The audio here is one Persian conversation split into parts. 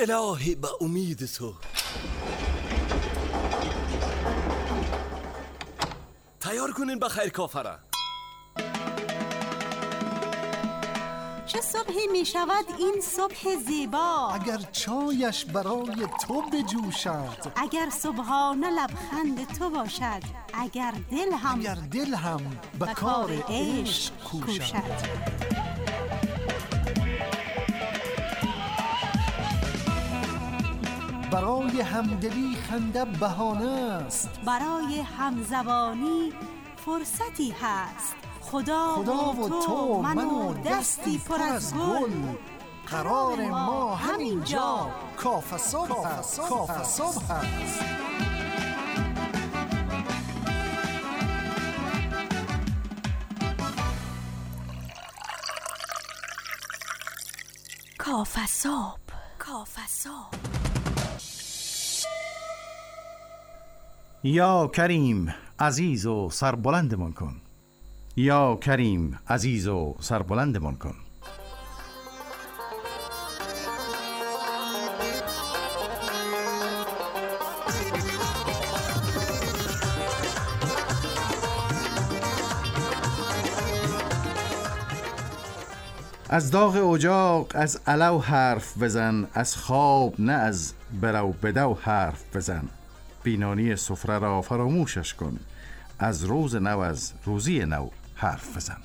الهی به امید تو. تیار کنین بخیر کافره. چه صبحی می شود این صبح زیبا، اگر چایش برای تو بجوشد، اگر صبحانه لبخند تو باشد، اگر دل هم به کار عشق کوشد. برای همدلی خنده بهانه است، برای همزبانی فرصتی هست. خدا و تو من و دستی پر از گل، قرار ما همینجا کافه صبح است. کافه صبح. یا کریم عزیز و سربلندمان کن، یا کریم عزیز و سربلندمان کن. از داغ اجاق از علو حرف بزن، از خواب نه از برو بدو حرف بزن. بینانی سفره را فراموشش کن، از روز نو از روزی نو حرف بزن.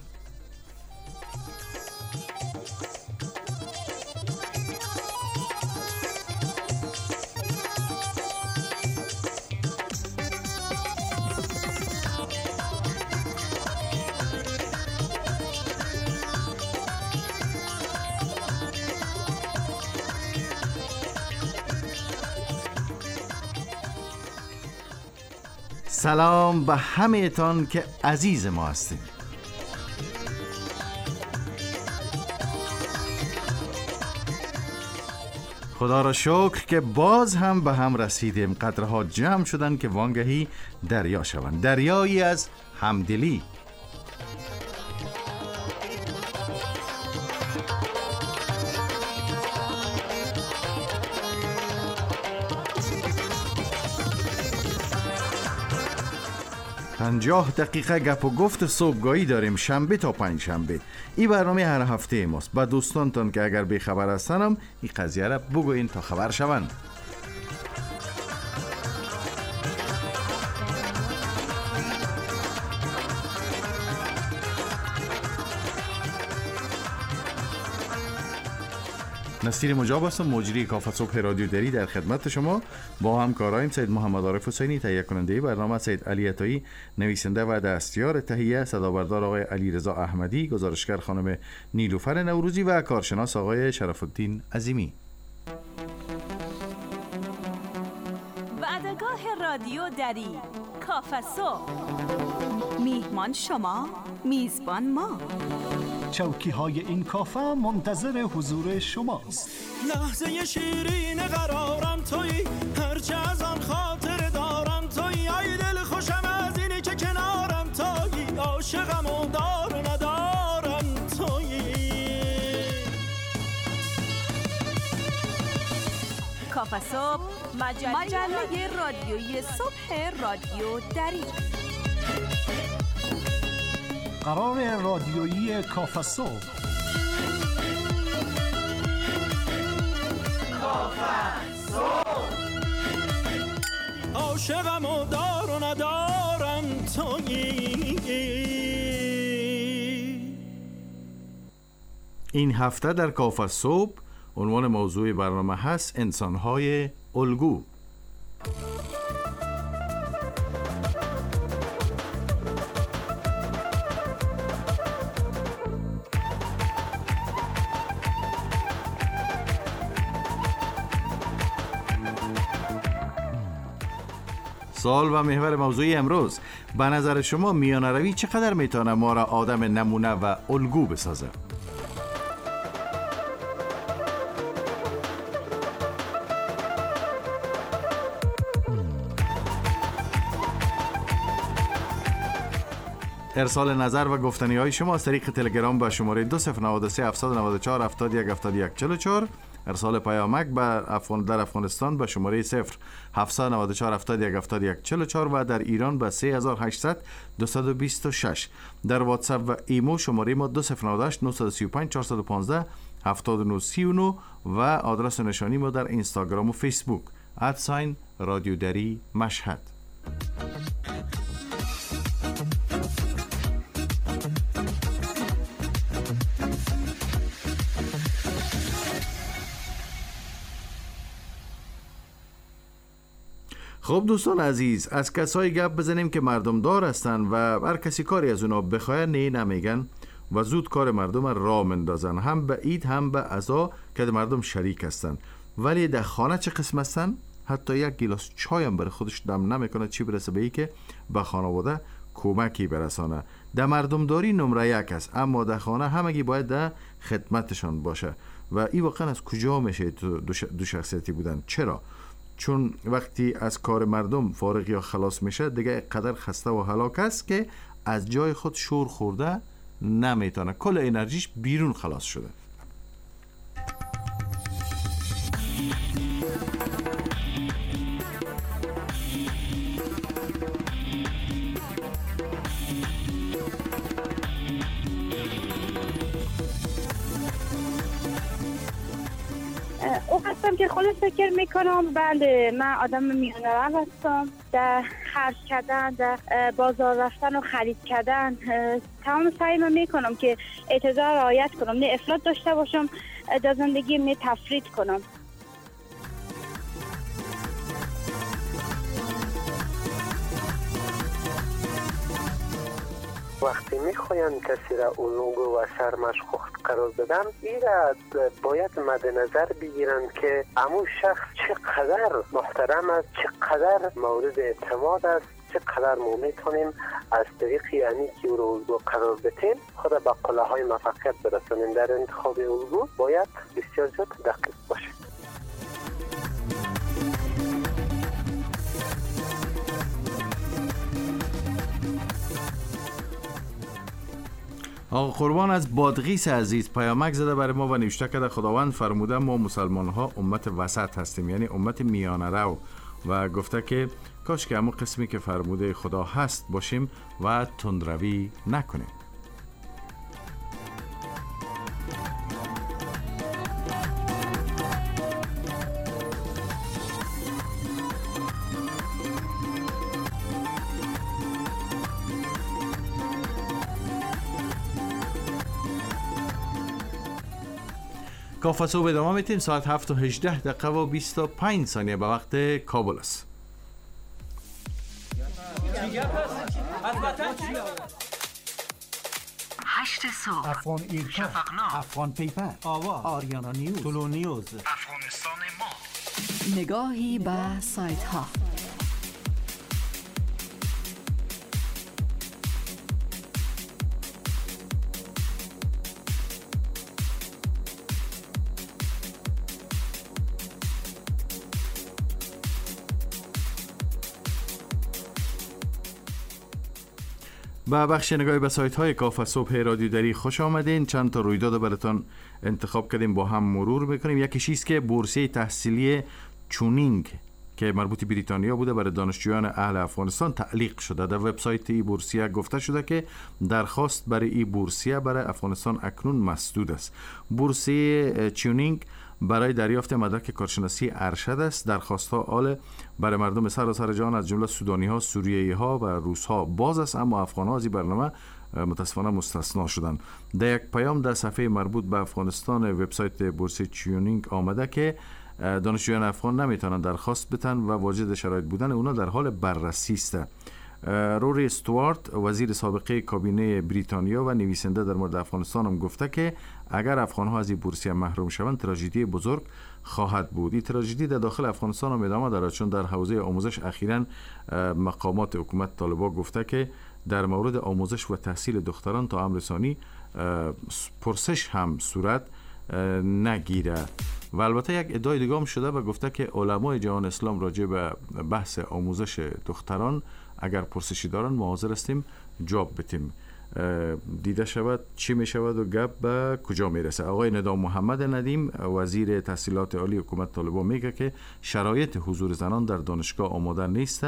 سلام به همه تان که عزیز ما هستیم. خدا را شکر که باز هم به هم رسیدیم. قطرها جمع شدن که وانگهی دریا شوند، دریایی از همدلی. پنجاه دقیقه گپ و گفت صبحگاهی داریم، شنبه تا پنج شنبه. این برنامه هر هفته ماست. با دوستانتان که اگر بیخبر هستنم این قضیه را بگوین تا خبر شوند. نصیر مجاب هستم، مجری کافه صبح رادیو دری در خدمت شما. با همکارایم سید محمد عارف حسینی تهیه کننده برنامه، سید علی عطایی نویسنده و دستیار تهیه، صدابردار آقای علی رضا احمدی، گزارشگر خانم نیلوفر نوروزی و کارشناس آقای شرف الدین عظیمی. وعدگاه رادیو دری، کافه صبح. میهمان شما، میزبان ما. چوکی های این کافه منتظر حضور شماست. لحظه شیرین قرارم تویی، هرچه از آن خاطر دارم تویی. ای دل خوشم از اینی که کنارم تویی، عاشقم و دار و ندارم تویی. کافه صبح، مجله رادیویی صبح رادیو دری. قرار رادیویی کافه صبح. عاشقم و دار و ندارم تویی. این هفته در کافه صبح عنوان موضوع برنامه هست انسان‌های الگو. سوال و محور موضوعی امروز: به نظر شما میانه روی چقدر میتونه ما را آدم نمونه و الگو بسازه؟ ارسال نظر و گفتنی های شما از طریق تلگرام به شماره 2093 794 71 71 44 ارسال پیامک در افغانستان به شماره 0794 71 71 44 و در ایران به 3800 226. در واتساپ و ایمو شماره ما 2098 935 415 7939 و آدرس نشانی ما در اینستاگرام و فیسبوک رادیو دری مشهد. خب دوستان عزیز، از کسایی گپ بزنیم که مردم دار هستن و هر کسی کاری از اونا بخواه نه نمیگن و زود کار مردم را مندازن، هم به عید هم به عزا که مردم شریک هستن، ولی در خانه چه قسم هستن؟ حتی یک گیلاس چای هم برای خودش دم نمیکنه، چی برسه به ای که به خانواده کمکی برسانه. در مردم داری نمره 1 است، اما در خانه همگی باید در خدمتشان باشه و این واقعا از کجا میشه دو شخصیتی بودن؟ چرا؟ چون وقتی از کار مردم فارغ یا خلاص میشه دیگه قدر خسته و هلاک است که از جای خود شور خورده نمیتونه، کل انرژیش بیرون خلاص شده. هستم که خودم فکر میکنم بله من آدم میانه رو هستم، در خرج کردن، در بازار رفتن و خرید کردن تمام سعیم میکنم که اعتدال رعایت کنم، نه افراط داشته باشم در زندگی، نه تفرید کنم. وقتی میخواین کسی را اولوگو و سرمشق قرار بدن، این را باید مد نظر بگیرن که امو شخص چقدر محترم است، چقدر مورد اعتماد است، چقدر ما میتونیم از طریق یعنی که او را الگو قرار بدیم خود به قله‌های موفقیت برسانیم. در انتخاب الگو باید بسیار زیاد دقیق باشیم. آقا قربان از بادغیس عزیز پیامک زده برای ما و نوشته کرده خداوند فرموده ما مسلمان ها امت وسط هستیم، یعنی امت میانه رو، و گفته که کاش که همون قسمی که فرموده خدا هست باشیم و تندروی نکنیم. کافه صبح ادامه میتیم. ساعت 7:18 و 25 ثانیه به وقت کابل است. 8 صبح افغان ایرکا، شفقنامه، افغان پیپر، آوا، آریانا نیوز، تولو نیوز، افغانستان ما، نگاهی به سایت ها. با بخش نگاهی به سایت های کافه صبح رادیو دری خوش آمدین. چند تا رویداد براتون انتخاب کردیم با هم مرور میکنیم. یکیش است که بورسیه تحصیلی چونینگ که مربوط بریتانیا بوده برای دانشجویان اهل افغانستان تعلیق شده. در وبسایت ای بورسیه گفته شده که درخواست برای ای بورسیه برای افغانستان اکنون مسدود است. بورسیه چونینگ برای دریافت مدرک کارشناسی ارشد است. درخواست ها آل برای مردم سراسر جهان از جمله سودانی ها، سوریایی ها و روس ها باز است، اما افغان ها از این برنامه متاسفانه مستثنا شدند. در یک پیام در صفحه مربوط به افغانستان وبسایت بورسیه چونینگ آمده که دانشجویان افغان نمیتونن درخواست بدن و واجد شرایط بودن اونا در حال بررسی است. روری استوارت وزیر سابقه کابینه بریتانیا و نویسنده در مورد افغانستان هم گفته که اگر افغان‌ها از این بورسیه محروم شوند تراژدی بزرگ خواهد بود. این تراژدی در داخل افغانستان هم ادامه دارد، چون در حوزه آموزش اخیراً مقامات حکومت طالبان گفته که در مورد آموزش و تحصیل دختران تا امر ثانی پرسش هم صورت نگیره. و البته یک ادعای دیگه هم شده و گفته که علمای جهان اسلام راجع به بحث آموزش دختران اگر پرسشی دارن ما حاضر هستیم جواب بدیم. دیده شود چی می شود و گپ به کجا می رسه. آقای ندام محمد ندیم وزیر تحصیلات عالی حکومت طالبان میگه که شرایط حضور زنان در دانشگاه آماده نیست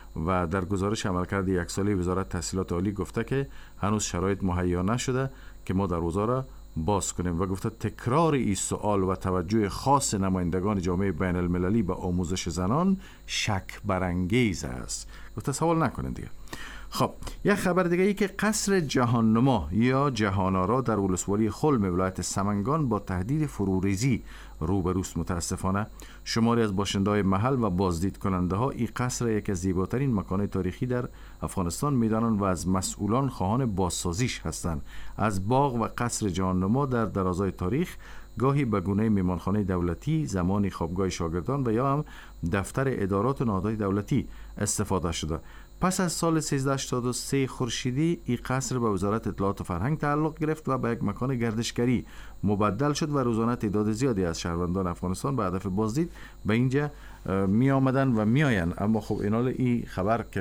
و در گزارش عملکرد یک ساله وزارت تحصیلات عالی گفته که هنوز شرایط مهیا نشده که ما دروازه را باز کنیم و گفته تکرار این سوال و توجه خاص نمایندگان جامعه بین المللی به آموزش زنان شک برانگیز است. گفته سوال نکنین دیگه. خب یک خبر دیگه ای که قصر جهان نما یا جهان‌آرا در ولسوالی خلم ولایت سمنگان با تهدید فروریزی روبروست. متاسفانه شماری از باشنده‌های محل و بازدید کننده ها این قصر یک از زیباترین مکان‌های تاریخی در افغانستان میدانند و از مسئولان خواهان بازسازیش هستند. از باغ و قصر جهان نما در درازای تاریخ گاهی به گونه میمانخانه دولتی، زمانی خوابگاه شاگردان و یا هم دفتر ادارات و نهادهای دولتی استفاده شده. پس از سال 1383 خورشیدی این قصر به وزارت اطلاعات و فرهنگ تعلق گرفت و به یک مکان گردشگری مبدل شد و روزانه تعداد زیادی از شهروندان افغانستان به هدف بازدید به اینجا می آمدن و می آین. اما خب این خبر که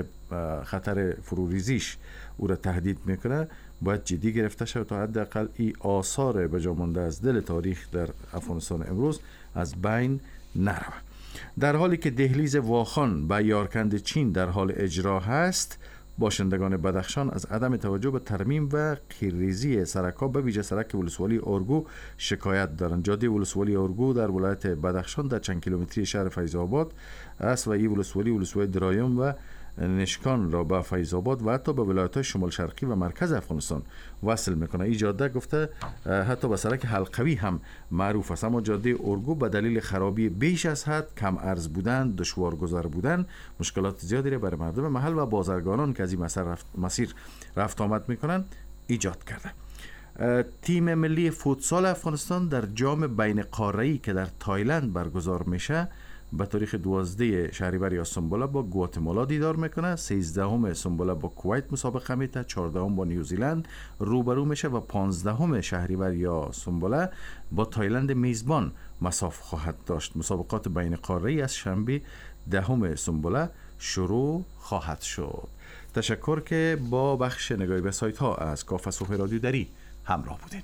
خطر فروریزیش او را تهدید میکنه باید جدی گرفته شد تا حداقل این آثار بجا مانده از دل تاریخ در افغانستان امروز از بین نرود. در حالی که دهلیز واخان به یارکند چین در حال اجرا هست، باشندگان بدخشان از عدم توجه به ترمیم و خیرریزی سرک‌ها به ویژه سرک ولسوالی اورگو شکایت دارند. جاده ولسوالی اورگو در ولایت بدخشان در چند کیلومتری شهر فیض آباد است و این ولسوالی درایم و نشکان را به فیض آباد و حتی به ولایت‌های شمال شرقی و مرکز افغانستان وصل میکنه. این جاده گفته حتی به سرک حلقوی هم معروف است، اما جاده اورگو به دلیل خرابی بیش از حد، کم عرض بودن، دشوار گذر بودن، مشکلات زیادی را برای مردم محل و بازرگانان که از این مسیر رفت آمد میکنن ایجاد کرده. تیم ملی فوتسال افغانستان در جام بین قاره‌ای که در تایلند برگزار میشه به تاریخ 12 شهریور یا سنبوله با گواتمالا دیدار میکنه. 13 سنبوله با کویت مسابقه میته، 14 با نیوزیلند روبرو میشه و 15 شهریور یا سنبوله با تایلند میزبان مساف خواهد داشت. مسابقات بین قاره‌ای از شنبه 10 سنبوله شروع خواهد شد. تشکر که با بخش نگاهی به سایت ها از کافه صبح رادیو دری همراه بودین.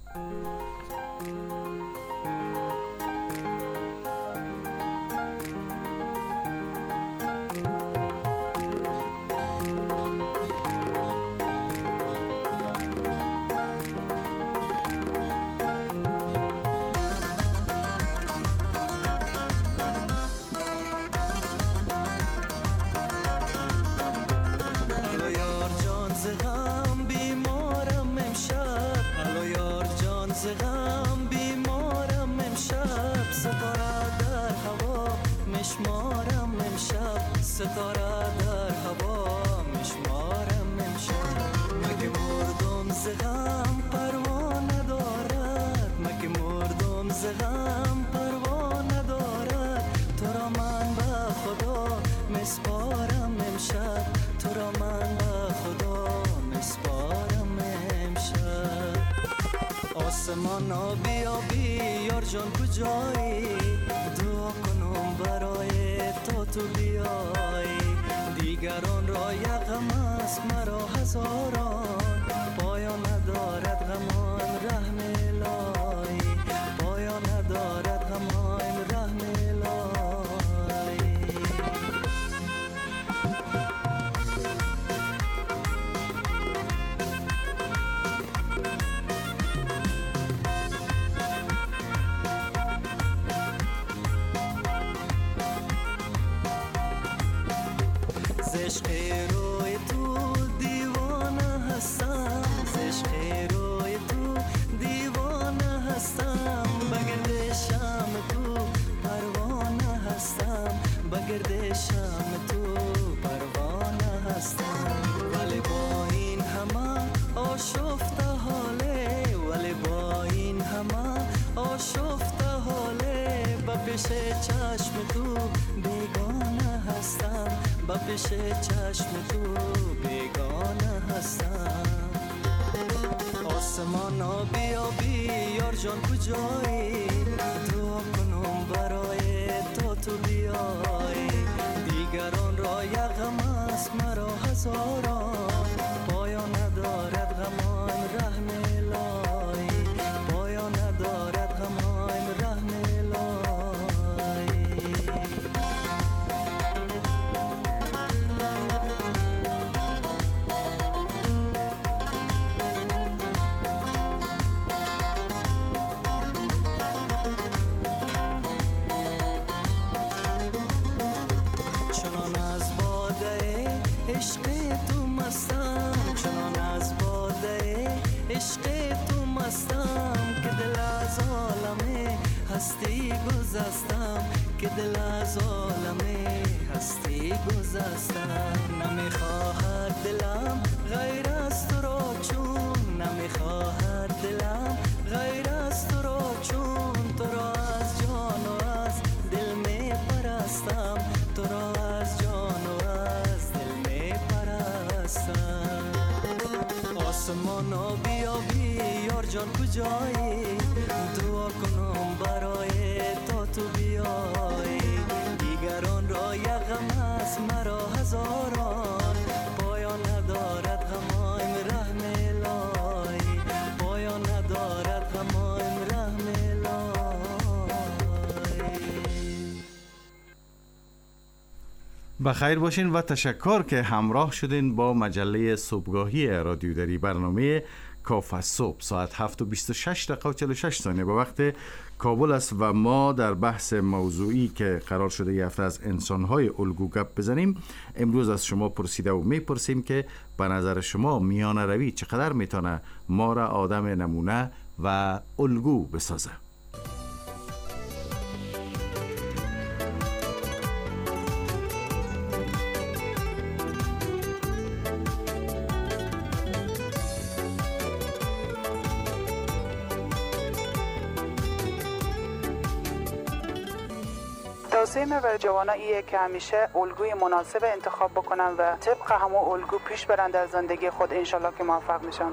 آسمانا بیا بیار جان کجایی، دعا کنم برای تو بیایی. دیگران را یک غم است مرا هزاران، پایان ندارد غمان رحم الهی، پایان ندارد غمان رحم الهی. عشق روی تو دیوانه هستم، عشق روی تو دیوانه هستم، بگرد شام تو پروانه هستم، بگرد شام تو پروانه هستم. ولی با این همه آشفته حاله، ولی با این همه آشفته حاله، با پیش چشم تو بیگانه هستم، با پیش چشم تو بیگانه هستم. آسمانا بیا بیار جان کجایی، دعا کنم برای تو بیایی. دیگران را یک غم است مرا هزاران، پایان ندارد غم رحم الهی پایان ندارد غمایم رحم الهی چنان از باده عشق تو مستم چنان از باده عشق تو مستم که دل از عالم هستی گذستم که دل از عالم هستی گذستم نمیخواهد دلم غیر از تو را چون نمیخواهد دلم غیر از تو را چون تو را از جان و از دل می پرستم تو را از جان و از دل می پرستم آسمانا بیا بیار جان کجایی دعا کنم برای تا تو بیایی دیگران را یک غم است مرا هزاران پایان ندارد غمایم رحم الهی پایان ندارد غمایم رحم الهی بخیر باشین و تشکر که همراه شدین با مجله صبحگاهی رادیو دری. برنامه کافه صبح ساعت 7:26 و 46 ثانیه به وقت کابل است و ما در بحث موضوعی که قرار شده یه هفته از انسان‌های الگو گپ بزنیم. امروز از شما پرسیده و میپرسیم که به نظر شما میانه روی چقدر میتونه ما را آدم نمونه و الگو بسازه؟ توصیه من برای جوانان ایه که همیشه الگوی مناسب انتخاب بکنن و طبق همون الگو پیش برن در زندگی خود، انشالله که موفق میشن.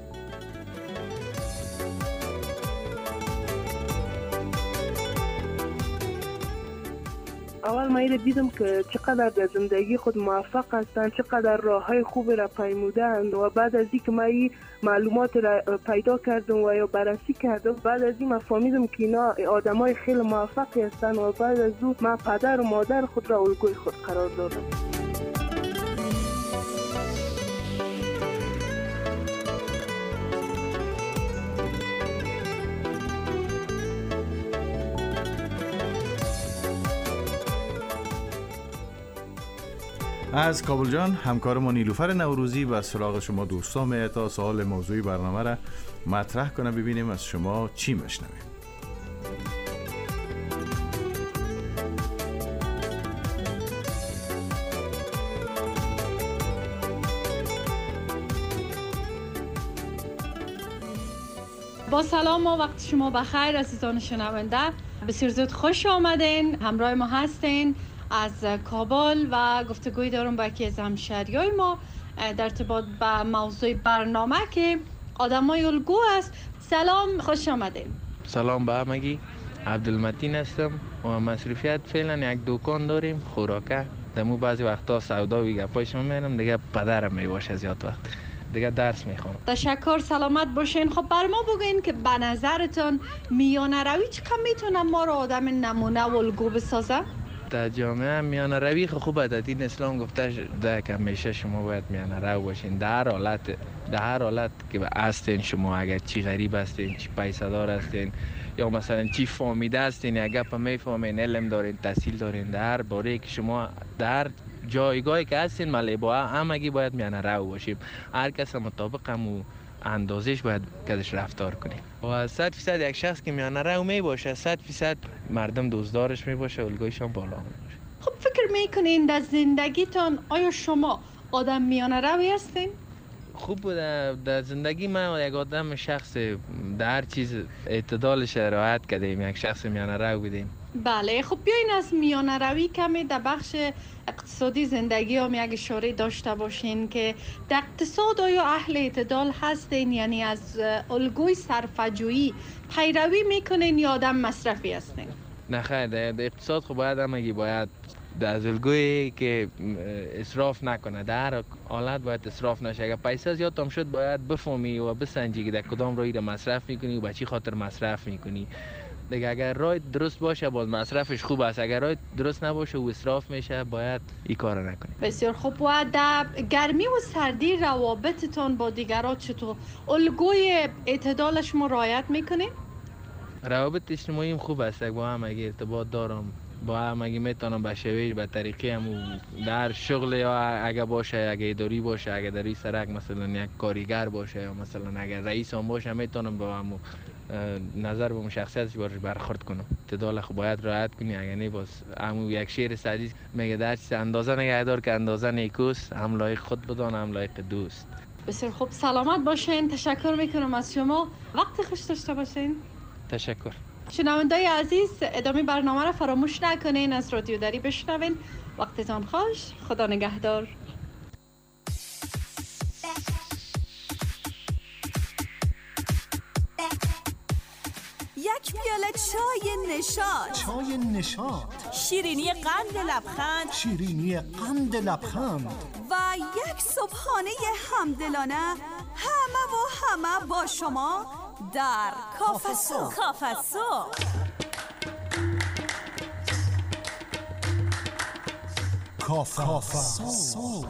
اول ما اینو دیدم که چقدر در زندگی خود موفق هستن، چقدر راههای خوبی را پیمودن و بعد از اینکه ما این معلومات را پیدا کردم و یا بررسی کردم، بعد از این ما فهمیدم که اینا آدمای خیلی موفقی هستن و بعد از اون ما پدر و مادر خود را الگوی خود قرار دادم. از کابل جان همکار ما نیلوفر نوروزی و سراغ شما دوستان میاد تا سوال موضوعی برنامه را مطرح کنه، ببینیم از شما چی میشنویم. با سلام و وقت شما بخیر عزیزان شنونده، بسیار زود خوش آمدین، همراه ما هستین از کابل و گفتگوی دارم با یکی از همشهریای ما در ارتباط به موضوع برنامه که آدمای الگو است. سلام، خوش آمدین. سلام به همگی، عبدالمتین هستم و مصروفیت فعلا یک دکان داریم خوراکه، دمو بعضی وقتا سودا و گپایش میرم، دیگه پدرم میباشه زیاد وقت، دیگه درس میخوام. تشکر، سلامت باشین. خب بر ما بگین که به نظرتون میانه روی چقدر میتونه ما رو آدم نمونه و الگو بسازه؟ در جامعه میانه روی خوبه، در دین اسلام گفته شده که همیشه شما باید میانه رو باشین در هر حالت که هستین شما، اگر چی غریب هستین، چی پیسه دار هستین یا مثلا چی فهمیده هستین، اگر پا میفهمین، علم دارین، تحصیل دارین، در هر باره که شما در جایگاهی که هستین ملی با همگی باید میانه رو باشیم، هر کس مطابق همو اندازش باید کدش رفتار کنیم و 100% یک شخص که میانه رو می باشه 100% مردم دوستدارش می باشه، الگویشان بالا می باشه. خب فکر میکنین در زندگیتان آیا شما آدم میانه روی هستین؟ خوب بوده در زندگی من یک آدم شخص در هر چیز اعتدالش رعایت کردیم، یک شخص میانه رو بودیم. بله، خب بیاین از میانه روی کمی در بخش اقتصادی زندگی هم یک اشاره داشته باشین که در اقتصاد آیا اهل اعتدال هستین؟ یعنی از الگوی صرفه‌جویی پیروی میکنین یا آدم مصرفی هستین؟ نه خیر، در اقتصاد خب باید همگی باید از الگویی که اسراف نکنه. در هر حالت باید اسراف نشه. اگر پیسه زیاد هم شد باید بفهمی و بسنجی که در کدام راهی را مصرف میکنی و به چی خاطر مصرف میکنی. دیگه اگر راه درست باشه باز مصرفش خوب است، اگر راه درست نباشه و اسراف میشه باید این کار نکنی. بسیار خوب. و در گرمی و سردی روابطتون با دیگران چطور؟ الگوی اعتدالش رعایت میکنین؟ روابط اجتماعیم خوب است. با هم اگه ارتباط دارم، با هم اگه میتونم به شویش به طریقه همو در شغل یا اگه باشه، اگه اداری باشه، اگه در این سرک مثلا یک کارگر باشه یا مثلا اگر رئیس هم باشه میتونم با همو نظر به شخصیتش باش برخورد کنم. اعتدال خو باید رعایت کنی، اگه نه باز همو یک شعر سعدی میگه در چیز اندازه نگه دار که اندازه نیکوست، هم لایق خود بدان هم لایق دوست. بسیار خوب. سلامت باشین. تشکر میکنم از شما. وقت خوش داشته باشین. تشکر. شنوندای عزیز، ادامه برنامه را فراموش نکنین، از رادیو دری بشنوین. وقتتان خوش. خدا نگهدار. یک پیاله چای نشاط. چای نشاط. شیرینی قند لبخند. شیرینی قند لبخند. و یک صبحانه همدلانه همه با شما در کافه صبح. کافه صبح. کافه صبح.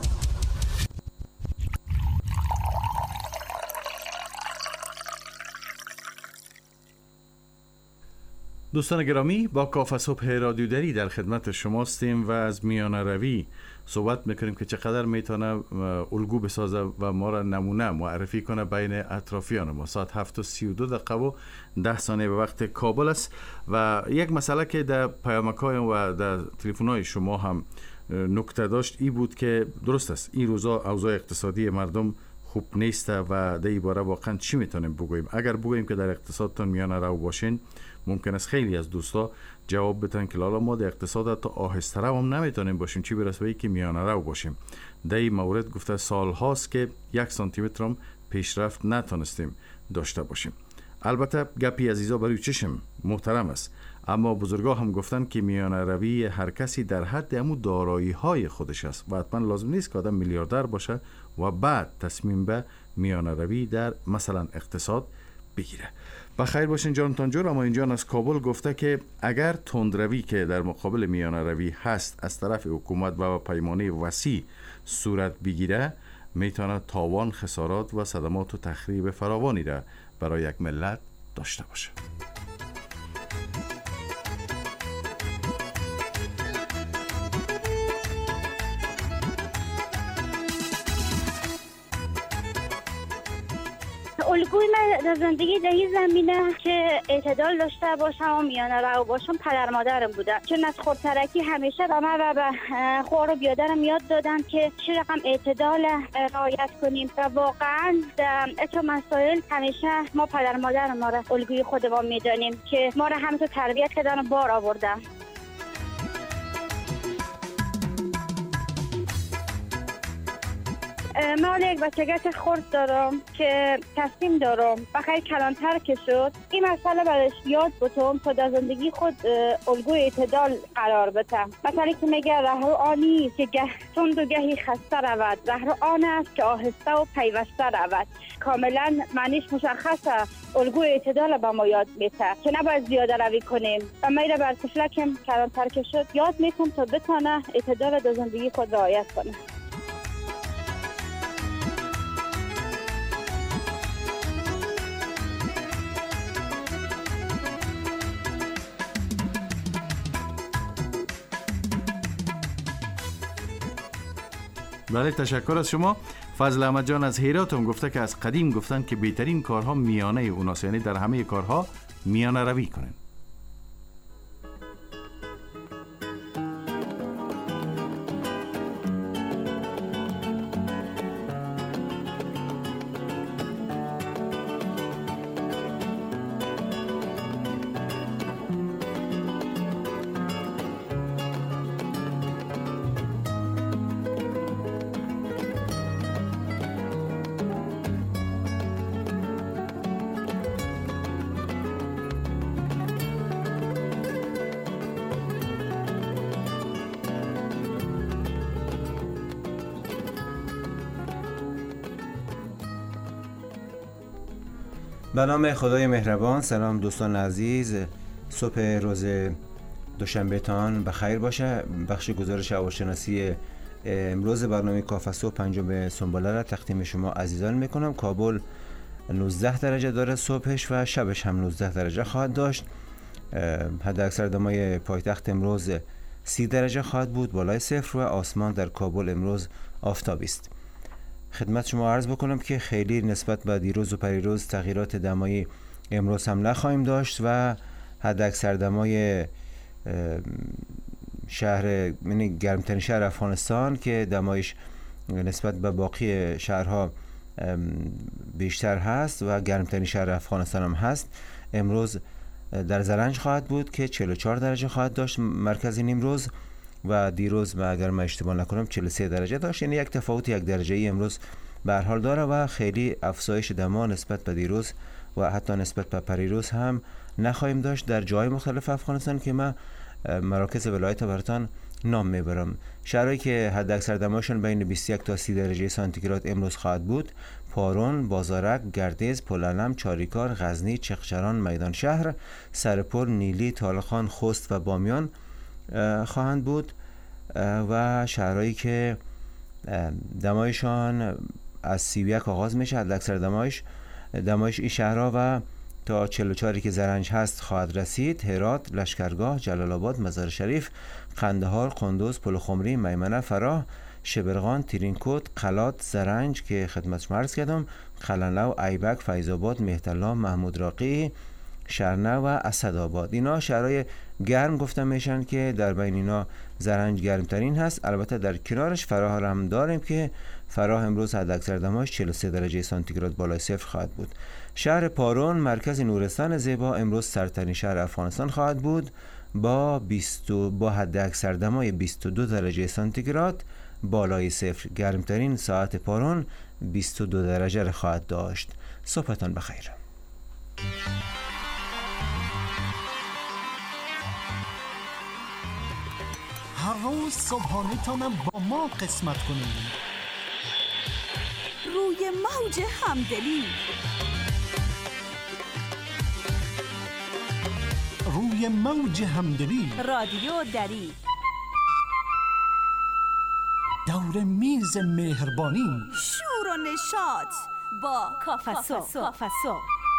دوستان گرامی، با کافه صبح رادیو دری در خدمت شماستیم و از میانه روی صحبت میکنیم که چقدر میتونه الگو بسازه و ما را نمونه معرفی کنه بین اطرافیان ما. ساعت 7:32 و 10 ثانیه به وقت کابل است و یک مسئله که در پیامک‌های و در تلفن‌های شما هم نکته داشت ای بود که درست است این روزا اوضاع اقتصادی مردم خوب نیست و در این باره واقعا چی میتونیم بگوییم؟ اگر بگوییم که در اقتصادتان میانه رو باشین، ممکن است خیلی از دوستا جواب بدن که لالا ما در اقتصاد تا آهسته رو هم نمیتونیم باشیم، چی برسه به که میانه رو باشیم. در این مورد گفته سال هاست که 1 سانتی متر هم پیشرفت نتونستیم داشته باشیم. البته گپی عزیزا برای چشم محترم است، اما بزرگا هم گفتن که میانه روی هر کسی در حد همون دارایی های خودش است و حتما لازم نیست که آدم میلیاردر باشه و بعد تصمیم به میانه روی در مثلا اقتصاد بگیره. بخیر باشین جانتان جور. اما اینجا از کابل گفته که اگر تندروی که در مقابل میانه روی هست از طرف حکومت و پیمانه وسیع صورت بگیره، میتونه تاوان، خسارات و صدمات و تخریب فراوانی را برای یک ملت داشته باشه. الگوی من در زندگی در این زمینه که اعتدال داشته باشم و میانه رو باشم پدر مادرم بودن، چون از خودترکی همیشه به من و به خور و بیادرم یاد دادن که چه رقم اعتدال رعایت کنیم و واقعا در اتو مسائل همیشه ما پدر مادر ما را الگوی خودمون میدانیم که ما را همینطور تربیت کردن و بار آوردن. من یک بچگت خورد دارم که تصمیم دارم بخیر کلانتر که شد این مسئله برش یاد بتم تا در زندگی خود الگوی اعتدال قرار بتم. مثلا که میگه رهرو آنی که گه تند و گهی خسته رود، رهرو آن است که آهسته و پیوسته رود. کاملا معنیش مشخصه. الگوی اعتدال به ما یاد میده که نباید زیاده روی کنیم و میره بر طفلکم کلانتر که شد یاد میتونم تا بتونه اعتدال در زندگی خود رعایت کنه. بله، تشکر از شما. فضل احمد جان از هرات هم گفته که از قدیم گفتن که بهترین کارها میانه اوناست، یعنی در همه کارها میانه روی کنن. به نام خدای مهربان. سلام دوستان عزیز، صبح روز دوشنبه تان بخیر باشه. بخش گزارش هواشناسی امروز برنامه کافه صبح پنجم سنباله را تقدیم شما عزیزان میکنم. کابل 19 درجه داره صبحش و شبش هم 19 درجه خواهد داشت. حد اکثر دمای پایتخت امروز 30 درجه خواهد بود بالای صفر و آسمان در کابل امروز آفتابی است. خدمت شما عرض بکنم که خیلی نسبت به دیروز و پریروز تغییرات دمایی امروز هم نخواهیم داشت و حد اکثر دمای شهر گرمترین شهر افغانستان که دمایش نسبت به باقی شهرها بیشتر هست و گرمترین شهر افغانستان هم هست، امروز در زرنج خواهد بود که 44 درجه خواهد داشت مرکز نیمروز و دیروز اگر من اشتباه نکنم 43 درجه داشت. یعنی یک تفاوت 1 درجه ای امروز به هر حال داره و خیلی افزایش دما نسبت به دیروز و حتی نسبت به پریروز هم نخواهیم داشت در جای مختلف افغانستان که من مراکز ولایت براتان نام میبرم. شهرهایی که حد اکثر دماشون بین 21 تا 30 درجه سانتیگراد امروز خواهد بود: پارون، بازارک، گردیز، پلعلم، چاریکار، غزنی، چغچران، میدان شهر، سرپل، نیلی، طالقان، خوست و بامیان خواهند بود. و شهرهایی که دمایشان از 31 آغاز میشه، حد اکثر دمایش این شهرها و تا 44 که زرنج هست خواهد رسید: هرات، لشکرگاه، جلال آباد، مزار شریف، قندهار، قندوز، پلخمری، میمنه، فراه، شبرغان، تیرینکوت، قلات، زرنج که خدمت شما عرض کردم، قلنلو، ایبک، فیض آباد، مهترلام، محمود راقی، شرنه و اسدآباد. اینا شهرهای گرم گفته میشن که در بین اینا زرنج گرمترین هست. البته در کنارش فراه را هم داریم که فراه امروز حد اکثر دماش 43 درجه سانتیگراد بالای صفر خواهد بود. شهر پارون مرکز نورستان زیبا امروز سردترین شهر افغانستان خواهد بود با حد اکثر دمای 22 درجه سانتیگراد بالای صفر. گرمترین ساعت پارون 22 درجه خواهد داشت. صبحتان بخیر. هر روز صبحانه تانم با ما قسمت کنید. روی موج همدلی، روی موج همدلی، رادیو دری، دور میز مهربانی، شور و نشاط با کافه صبح.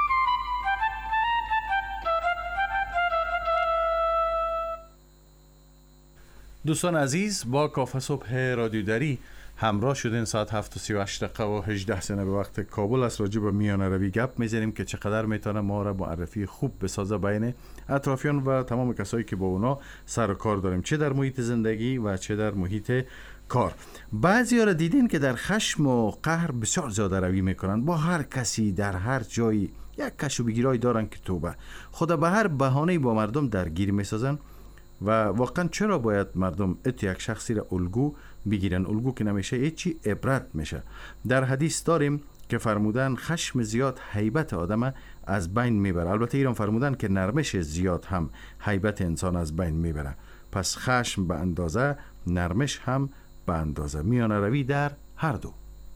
دوستان عزیز، با کافه صبح رادیو دری همراه شدین. ساعت 7:38 و 18 ثانیه به وقت کابل است. راجع به میانه روی گپ میزنیم که چقدر میتونه ما را معرفی خوب بسازه بین اطرافیان و تمام کسایی که با اونا سر و کار داریم، چه در محیط زندگی و چه در محیط کار. بعضی ها را دیدین که در خشم و قهر بسیار زیاده روی میکنن، با هر کسی در هر جایی یک کش و بگیرای دارن که توبه خدا به هر بهانه‌ای با مردم درگیر میسازن. و واقعا چرا باید مردم یک شخصی را الگو بگیرن؟ الگو که نمیشه هیچی، عبرت میشه. در حدیث داریم که فرمودن خشم زیاد هیبت آدم از بین میبره. البته ایران فرمودن که نرمش زیاد هم هیبت انسان از بین میبره. پس خشم به اندازه، نرمش هم به اندازه، میانه روی در هر دو.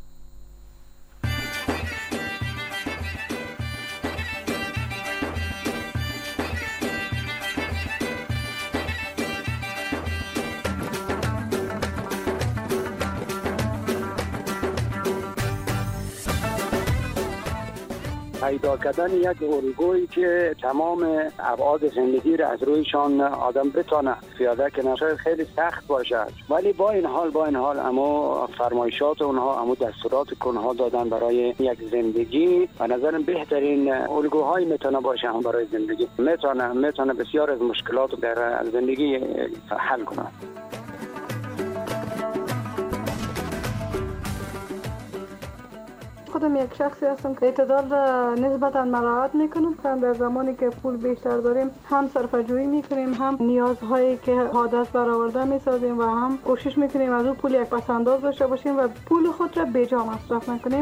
پیدا کردن یک الگویی که تمام ابعاد زندگی را از رویشان آدم بتونه پیاده کنه شاید خیلی سخت باشد، ولی با این حال اما فرمایشات اونها، اما دستورات که اونها دادن برای یک زندگی و نظرم بهترین الگوهایی میتونه باشه هم برای زندگی. میتونه بسیار از مشکلات در زندگی حل کنه. خودم یک شخصی هستم که اعتدال را نسبتا مراعات میکنم. در زمانی که پول بیشتر داریم هم صرفه‌جویی میکنیم، هم نیازهایی که حادث برآورده میسازیم و هم کوشش میکنیم از اون پول یک پس انداز داشته باشیم و پول خود را بیجا مصرف نکنیم.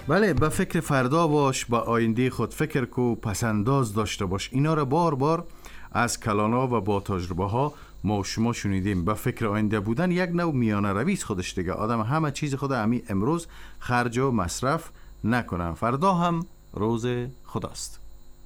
بله، به فکر فردا باش، به آینده خود فکر کو، پسنداز داشته باش. اینا را بار بار از کلانا و با تجربه ها ما شما شنیدیم. به فکر آینده بودن یک نوع میانه روی خودش دیگه. آدم همه چیز خود همین امروز خرج و مصرف نکنه، فردا هم روز خداست.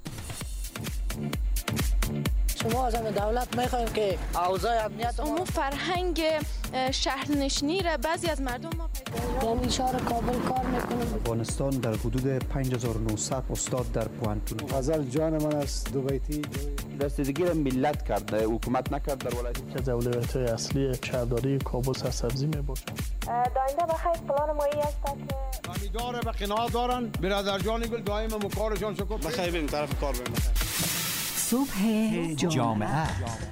شما از دولت میخوایم که اوضاع امنیت اون فرهنگ شهرنشینی را بعضی از مردم ما یعنی شهر کابل کار میکنم. افغانستان در حدود 5900 استاد در پوانتون. غزل جان من است دو بیتی. رسیدگی را ملت کرده، حکومت نکرد در ولایت. که اولویت‌های اصلی شهرداری کابل سرسبزی میباشه. داینده بخیر پلان مایی است که امیدواره به قناعت دارن. برادر جان گل دائم مکارشان شکر. بخیر بریم طرف کار بریم. صبح جامعه.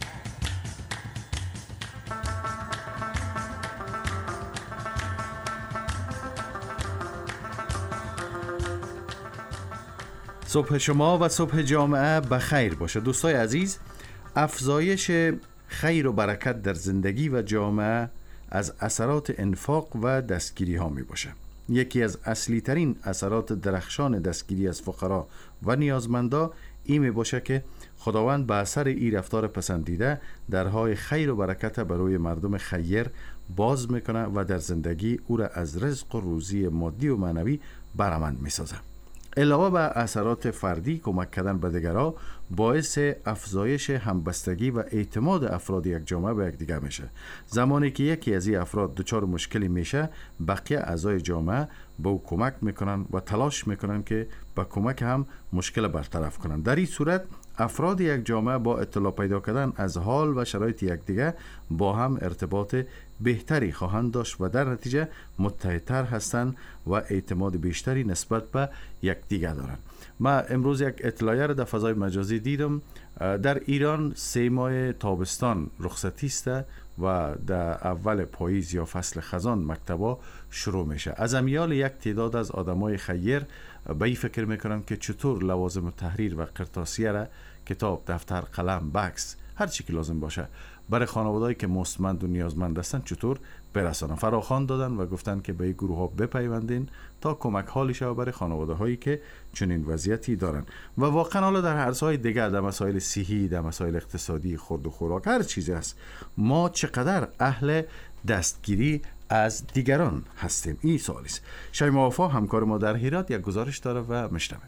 صبح شما و صبح جامعه بخیر باشه. دوستای عزیز، افزایش خیر و برکت در زندگی و جامعه از اثرات انفاق و دستگیری ها می باشه. یکی از اصلی ترین اثرات درخشان دستگیری از فقرا و نیازمندا این می باشه که خداوند به اثر این رفتار پسندیده درهای خیر و برکت برای مردم خیر باز میکنه و در زندگی او را از رزق و روزی مادی و معنوی برآمند میسازه. علاوه بر اثرات فردی، کمک کردن به دیگران باعث افزایش همبستگی و اعتماد افراد یک جامعه به یکدیگر میشه. زمانی که یکی از این افراد دچار مشکلی میشه، بقیه اعضای جامعه به او کمک میکنن و تلاش میکنن که با کمک هم مشکل برطرف کنن. در این صورت افراد یک جامعه با اطلاع پیدا کردن از حال و شرایط یکدیگر با هم ارتباط بهتری خواهند داشت و در نتیجه متحدتر هستند و اعتماد بیشتری نسبت به یکدیگر دارند. من امروز یک اطلاعیه را در فضای مجازی دیدم. در ایران 3 ماه تابستان رخصتی است و در اول پاییز یا فصل خزان مکتبا شروع میشه. از امیال یک تعداد از آدمای خیر به این فکر میکنن که چطور لوازم تحریر و قرطاسیه را، کتاب، دفتر، قلم، بکس، هر چی که لازم باشه برای خانوادهایی که مستمند و نیازمند هستن چطور برسانن. فراخوان دادن و گفتن که به این گروه ها بپیوندین تا کمک حالی شود برای خانواده هایی که چنین وضعیتی دارن. و واقعا حالا در عرصه‌های دیگر، در مسائل صحی، در مسائل اقتصادی، خورد و خوراک، هر چیزی هست، ما چقدر اهل دستگیری از دیگران هستیم؟ این سوالی است. شیما وفا همکار ما در هرات یک گزارش داره و میشنویم.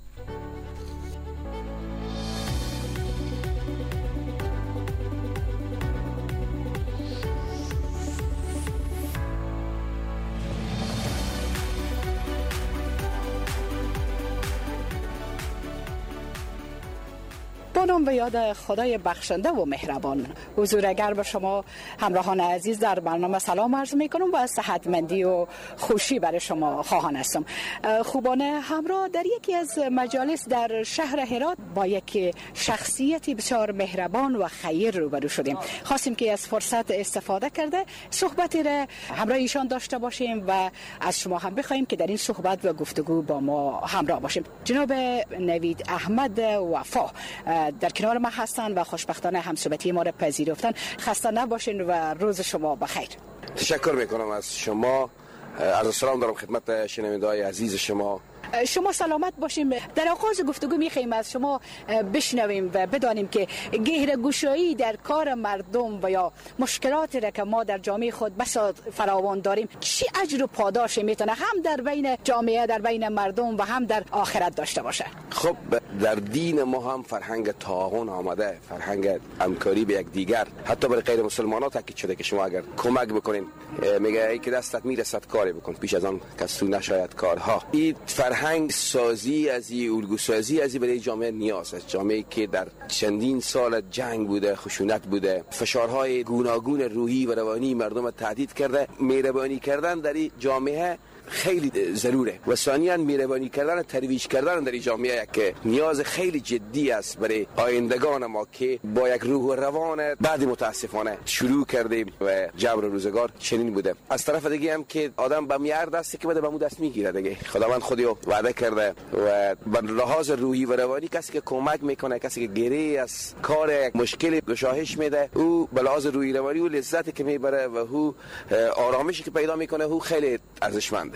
بانم به یاد خدای بخشنده و مهربان. حضور گرم شما همراهان عزیز در برنامه سلام عرض می کنم و از صحتمندی و خوشی برای شما خواهان هستم. خوبانه همراه در یکی از مجالس در شهر هرات با یک شخصیتی بسیار مهربان و خیر روبرو شدیم. خواستیم که از فرصت استفاده کرده صحبتی را همراه ایشان داشته باشیم و از شما هم بخوایم که در این صحبت و گفتگو با ما همراه باشیم. جناب نوید احمد وفا در کنار ما هستند و خوشبختانه همصحبتی ما را پذیرفتن. خسته نباشین و روز شما بخیر. تشکر میکنم از شما. عرض سلام دارم خدمت شنونده‌های عزیز شما. شما سلامت باشیم. در آغاز گفتگو میخوایم از شما بشنویم و بدانیم که گهره‌گشایی در کار مردم و یا مشکلاتی را که ما در جامعه خود بسیار فراوان داریم چی اجر و پاداشی میتونه هم در بین جامعه، در بین مردم و هم در آخرت داشته باشه؟ خب در دین ما هم فرهنگ تعاون آمده، فرهنگ همکاری به یک دیگر. حتی برای غیر مسلمانان تاکید شده که شما اگر کمک بکنین، میگه ای که دستت میرسد کاری بکن پیش از آن کس تو نشاید کارها. این فرهنگ سازی از این الگو سازی از برای جامعه نیاز است. جامعه که در چندین سال جنگ بوده، خشونت بوده، فشارهای گوناگون روحی و روانی مردم تهدید کرده، مهربانی کردن در این جامعه خیلی ضروره و ثانیاً مهربانی کردن، ترویج کردن در این جامعه که نیاز خیلی جدی است برای آیندگان ما که با یک روح و روان بعد متاسفانه شروع کردیم و جبر روزگار چنین بوده. از طرف دیگه هم که آدم به میار دستی که بده به مو دست میگیره دیگه. خداوند خودیو وعده کرده و به لحاظ روحی و روانی کسی که کمک میکنه، کسی که گری از کار یک مشکل گشایش میده، او به لحاظ روحی روانی و لذتی که میبره و او آرامشی که پیدا میکنه او خیلی ارزشمنده.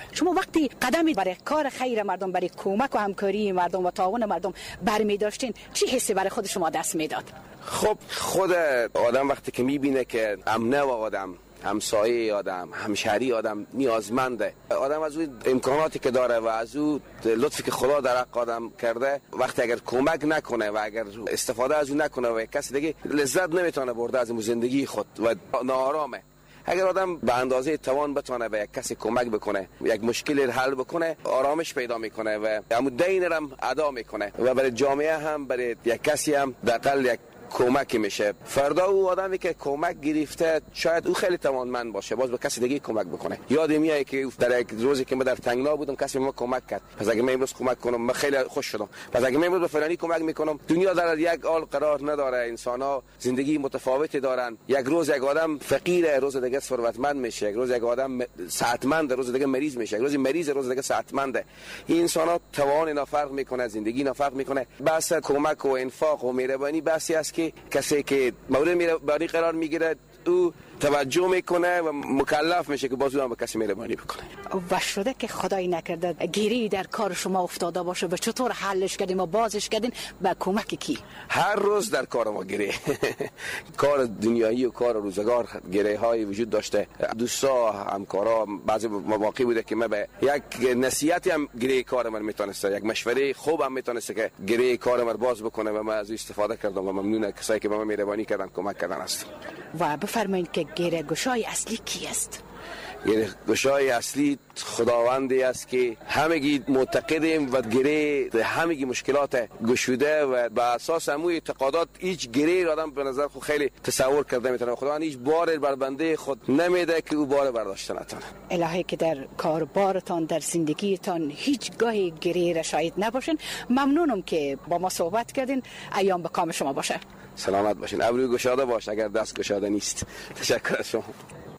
شما وقتی قدمی برای کار خیر مردم، برای کمک و همکاری مردم و تعاون مردم برمی داشتین، چی حسی برای خود شما دست میداد؟ خب خود آدم وقتی که میبینه که امنه و آدم، همسایه آدم، همشهری آدم نیازمنده، آدم از اون امکاناتی که داره و از اون لطفی که خدا در حق آدم کرده، وقتی اگر کمک نکنه و اگر استفاده از اون نکنه و کسی دیگه لذت نمیتونه برده از زندگی خود و ناآرامه. اگر آدم به اندازه توان بتونه به یک کسی کمک بکنه، یک مشکلی حل بکنه، آرامش پیدا میکنه و همون دین هم ادا میکنه و برای جامعه هم، برای یک کسی هم دقیقاً یک کمک میشه. فردا او آدمی که کمک گرفته شاید او خیلی توانمند باشه، باز به کسی دیگه کمک بکنه. یادم میاد که در یک روزی که من در تنگنا بودم کسی به من کمک کرد، پس اگه من امروز کمک کنم من خیلی خوش شدم. پس اگه من امروز به فلانی کمک میکنم، دنیا در یک حال قرار نداره، انسان‌ها زندگی متفاوتی دارن. یک روز یک آدم فقیره، روز دیگه ثروتمند میشه، یک روز یک آدم صحتمند، روز دیگه مریض میشه، یک روز مریض، روز دیگه صحتمنده. این انسان‌ها توان اینا فرق میکنه، زندگی اینا فرق میکنه. بس کمک و انفاق و مهربانی بسی است که کسی که مورد مهربانی قرار میگیره او توجه میکنه و مکلف میشه که بازو هم به کسی مهربانی بکنه. و شده که خدای نکرده گیری در کار شما افتاده باشه، به چطور حلش کردیم و بازش کردین؟ به کمک کی؟ هر روز در کار ما گیری کار دنیایی و کار روزگار گیری های وجود داشته. دوستا، همکارا، بعضی مواقع بوده که من به یک نصیحتی هم گیری کار من میتونسته، یک مشوره خوب هم میتونسته که گیری کار من باز بکنه و من از استفاده کردم و ممنون کسایی که به من مهربانی کردن، کمک کردن است. و بفرمایید که گیره گشای اصلی کی است؟ گیره گشای اصلی خداوندی است که همگی معتقدیم و گیره همگی مشکلات گشوده و به اساس همون اعتقادات هیچ گیره آدم به نظر خود خیلی تصور کرده میتونه. خداوند هیچ بار بر بنده خود نمیده که او بار برداشته نتونه. الهی که در کاربارتان، در زندگیتان هیچ گاهی گیره را شاهد نباشین. ممنونم که با ما صحبت کردین. ایام به کام شما باشه. سلامت باشین. ابروی گشاده باش اگر دست گشاده نیست. تشکر از شما.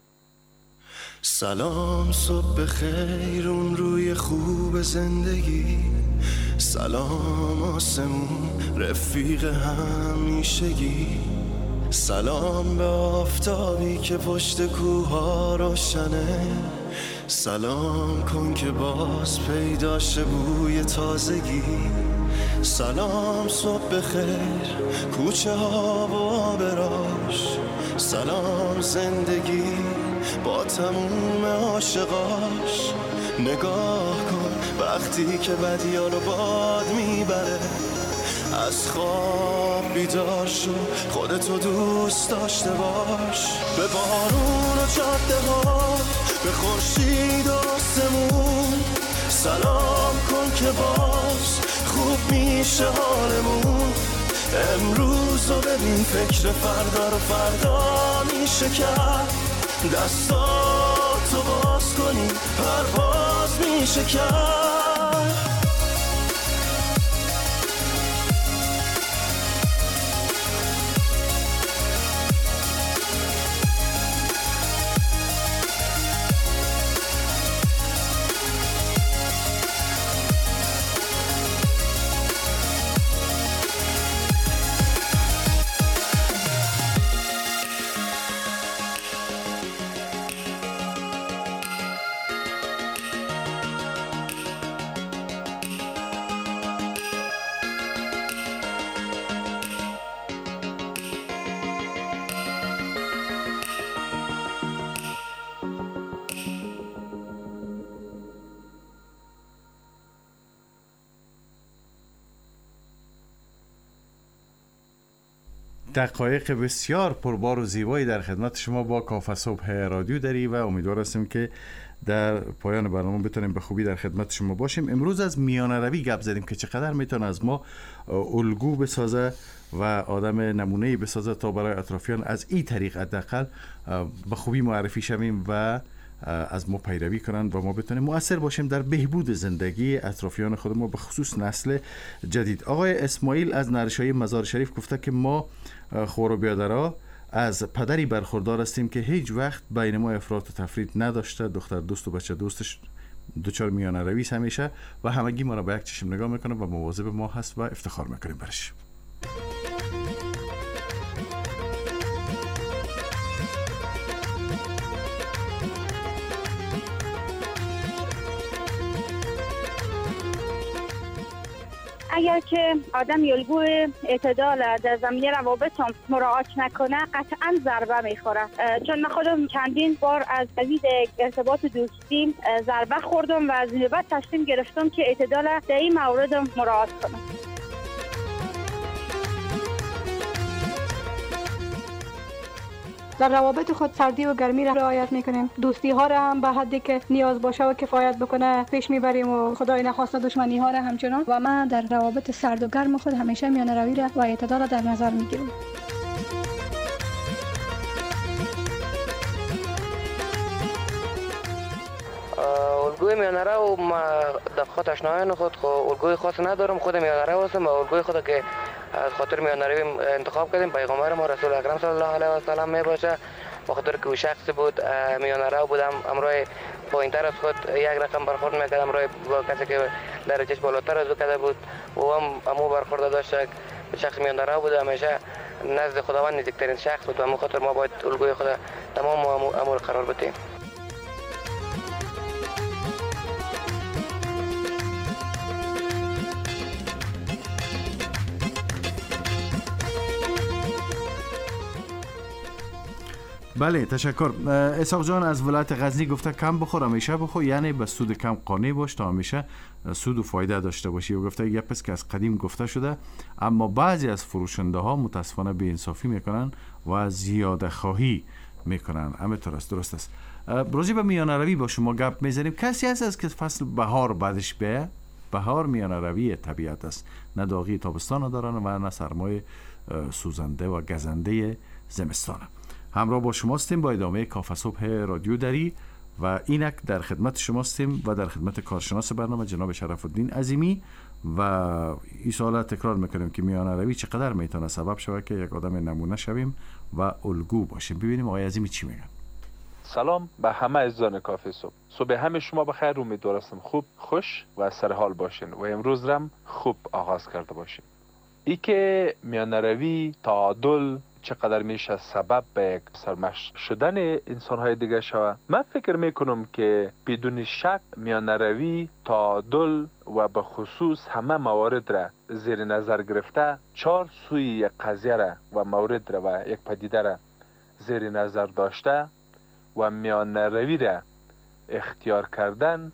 سلام، صبح بخیر، اون روی خوب زندگی. سلام آسمون، رفیق همیشگی. سلام به آفتابی که پشت کوها روشنه. سلام کن که باز پیدا شه بوی تازگی. سلام صبح بخیر، کوچه ها و آبراش. سلام زندگی با تموم عاشقاش. نگاه کن وقتی که بدیا رو باد میبره. از خواب بیدار شو، خودتو دوست داشته باش. به بارون و جاده ها، به خورشید و آسمون. سلام کن که باز خوب میشه حالمون. امروز رو ببین، فکر فردا رو فردا میشه کرد. دستاتو باز کنی، پرواز میشه کرد. دقایق بسیار پربار و زیبایی در خدمت شما با کافه صبح رادیو دری و امیدوار هستیم که در پایان برنامه بتونیم به خوبی در خدمت شما باشیم. امروز از میانه روی گپ زدیم که چقدر میتونه از ما الگو بسازه و آدم نمونه‌ای بسازه تا برای اطرافیان از این طریق حداقل به خوبی معرفی شویم و از ما پیروی کنند و ما بتونیم مؤثر باشیم در بهبود زندگی اطرافیان خود ما، به خصوص نسل جدید. آقای اسماعیل از نرشای مزار شریف گفته که ما خور و بیادرها از پدری برخوردار هستیم که هیچ وقت بین ما افراط و تفرید نداشته. دختر دوست و بچه دوستش دوچار میانه روی همیشه و همگی ما را به یک چشم نگاه میکنه و مواظب ما هست و افتخار میکنیم برش. اگر که آدم الگوی اعتدال در زمینه روابط هم مراعات نکنه قطعا ضربه میخوره. چون من خودم چندین بار از دید ارتباط دوستی ضربه خوردم و از این بعد تصمیم گرفتم که اعتدال در این مورد مراعات کنم. در روابط خود سردی و گرمی را رعایت میکنیم. دوستی ها را هم به حدی که نیاز باشه و کفایت بکنه پیش میبریم و خدای نخواسته دشمنی ها را همچنان. و من در روابط سرد و گرم خود همیشه میانه روی را و اعتدال را در نظر میگیرم. الگوی میانه رو در خود اشنایان خود الگوی خاص ندارم. خود میانه رو هستم و الگوی خود که از خاطر میانه روی انتخاب کردیم پیغمبر ما رسول اکرم صلی الله علیه و سلم می باشه. به خاطر که او شخصی بود میانه رو بودم امروز پایینتر از خود یک رقم برخورد میکردم امروز با کسی که درجهش بالاتر از او کرده بود و هم امو برخورد داشت. شخص میانه رو بود همیشه نزد خداوند نزدیکترین شخص بود و همون خاطر ما باید الگوی خود تمام امور قرار بدیم. بله تشکر. اسحاق جان از ولایت غزنی گفته کم بخور همیشه بخور، یعنی به سود کم قانع باش تا همیشه سود و فایده داشته باشی. و گفته یک پس که از قدیم گفته شده اما بعضی از فروشنده ها متاسفانه بی‌انصافی میکنن و زیاده خواهی میکنن. همینطور است، درست است. راجع به میانه روی با شما گپ میزنیم. کسی هست که فصل بهار بعدش بیه؟ بهار میانه روی طبیعت است، نه داغی تابستان دارن و نه سرمای سوزنده و گزنده زمستان. همراه با شماستیم با ادامه کافه صبح رادیو دری و اینک در خدمت شماستیم و در خدمت کارشناس برنامه جناب شرف الدین عظیمی و این سوال تکرار میکنیم که میانه روی چقدر میتونه سبب شود که یک آدم نمونه شویم و الگو باشیم. ببینیم آقای عظیمی چی میگن. سلام به همه عزیزان کافه صبح. صبح همه شما بخیر. امیدوارم خوب، خوش و سرحال باشین و امروز رم خوب آغاز کرده باشین. ای که میانه روی تعادل چقدر میشه سبب به یک سرمشق شدن انسان‌های دیگه شوه. من فکر میکنم که بدون شک میانه روی، تعادل و به خصوص همه موارد را زیر نظر گرفته، 4 سوی یک قضیه را و مورد را و یک پدیده را زیر نظر داشته و میانه روی را اختیار کردن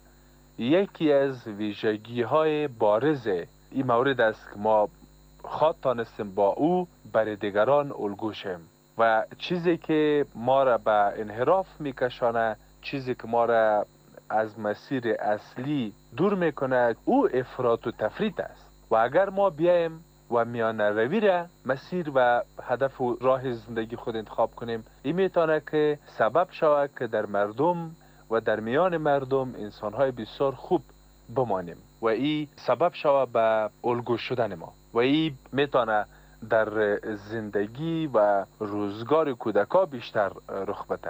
یکی از ویژگی‌های بارز این مورد است که ما خواهد تانستیم با او برای دیگران الگو شیم و چیزی که ما را به انحراف میکشانه، چیزی که ما را از مسیر اصلی دور میکنه، او افراط و تفریط است. و اگر ما بیایم و میانه روی را مسیر و هدف و راه زندگی خود انتخاب کنیم، این میتونه که سبب شود که در مردم و در میان مردم انسانهای بسیار خوب بمانیم و این سبب شود به الگو شدن ما و این میتونه در زندگی و روزگار کودکان بیشتر رخ بده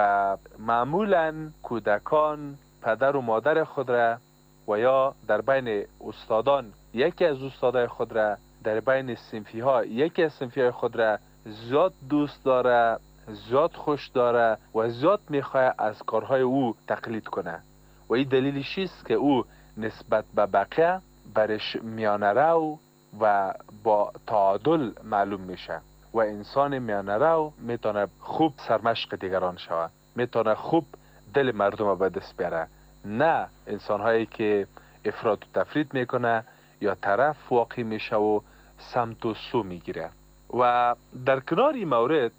و معمولا کودکان پدر و مادر خود را و یا در بین استادان یکی از استادای خود را، در بین صنفی ها یکی از صنفی های خود را زیاد دوست داره، زیاد خوش داره و زیاد میخواه از کارهای او تقلید کنه و این دلیلش است که او نسبت به بقیه برش میانه رو و با تعادل معلوم میشه و انسان میانه رو میتونه خوب سرمشق دیگران شود، میتونه خوب دل مردم به دست بیاره، نه انسان هایی که افراط و تفرید میکنه یا طرف واقع میشه و سمت و سو میگیره. و در کنار این مورد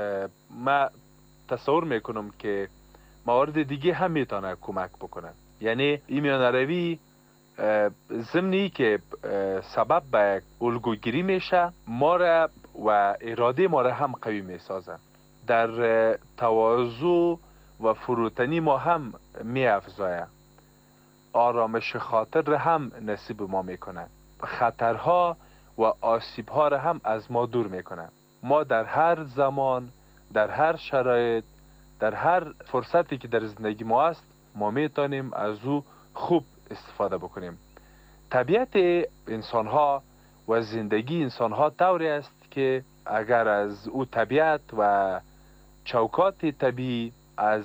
ما تصور میکنم که موارد دیگه هم میتونه کمک بکنه. یعنی این میانه روی ضمنی که سبب به الگوگیری میشه، ما را و اراده ما را هم قوی میسازه، در تواضع و فروتنی ما هم میافزایه، آرامش خاطر را هم نصیب ما میکنه، خطرها و آسیبها را هم از ما دور میکنه. ما در هر زمان، در هر شرایط، در هر فرصتی که در زندگی ما است، ما میتونیم از او خوب استفاده بکنیم. طبیعت انسان ها و زندگی انسان ها طوری است که اگر از او طبیعت و چوکات طبیعی، از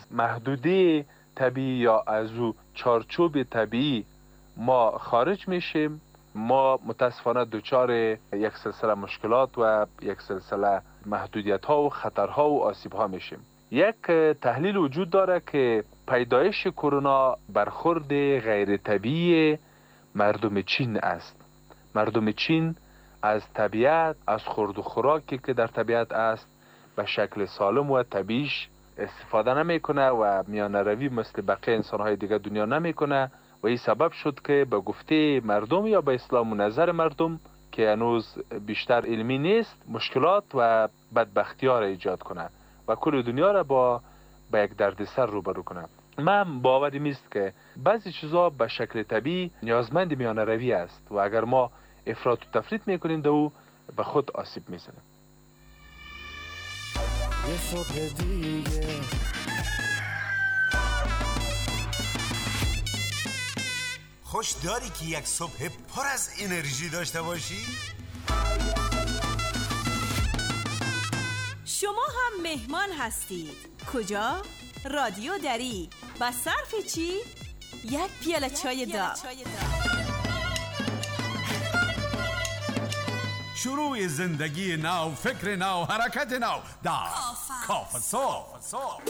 محدوده طبیعی یا از او چارچوب طبیعی ما خارج میشیم ما متاسفانه دچار یک سلسله مشکلات و یک سلسله محدودیت ها و خطرها و آسیب ها میشیم. یک تحلیل وجود داره که پیدایش کرونا برخورد غیر طبیعی مردم چین است. مردم چین از طبیعت، از خورد و خوراکی که در طبیعت است به شکل سالم و طبیعیش استفاده نمیکنه و میانه روی مثل بقیه انسانهای دیگه دنیا نمیکنه و این سبب شد که به گفته مردم یا به اصطلاح و نظر مردم که هنوز بیشتر علمی نیست مشکلات و بدبختی ها را ایجاد کنه و کل دنیا را با یک دردسر روبرو کنه. من باورم است که بعضی چیزا به شکل طبیعی نیازمند میانه روی است و اگر ما افراط و تفریط میکنیم در او به خود آسیب میزنیم. یه صبح دیگه خوش داری که یک صبح پر از انرژی داشته باشی؟ شما هم مهمان هستید. کجا؟ رادیو دری. با صرف چی؟ یک پیاله چای داغ. شروع زندگی نو، فکر نو، حرکت نو در کافه صبح.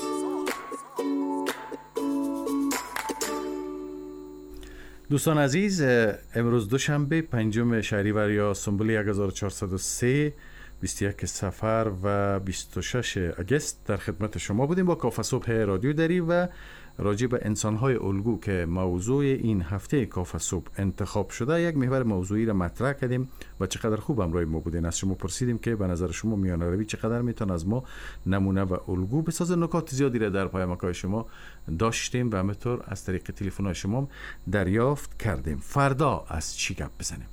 دوستان عزیز، امروز دوشنبه 5 شهریور یا سنبول 1403 21 صفر و 26 اگست در خدمت شما بودیم با کافه صبح رادیو دری و راجع به انسان‌های الگو که موضوع این هفته کافه صبح انتخاب شده یک محور موضوعی را مطرح کردیم و چقدر خوب همراه ما بودین. از شما پرسیدیم که به نظر شما میانه روی چقدر میتونه از ما نمونه و الگو بسازه. نکات زیادی را در پیامک‌های شما داشتیم و همینطور از طریق تلفن‌های شما دریافت کردیم. فردا از چی گپ بزنیم؟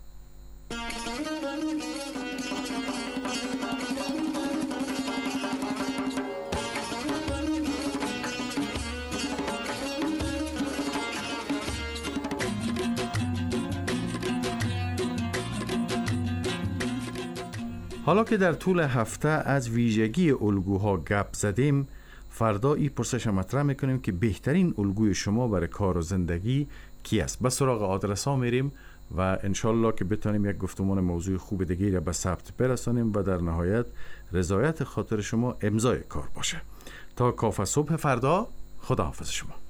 حالا که در طول هفته از ویژگی الگوها گپ زدیم، فردا این پرسش مطرح میکنیم که بهترین الگوی شما برای کار و زندگی کی است؟ به سراغ آدرس ها میریم و انشالله که بتانیم یک گفتمان موضوع خوب دیگه را به ثبت برسانیم و در نهایت رضایت خاطر شما امضای کار باشه. تا کافه صبح فردا، خداحافظ شما.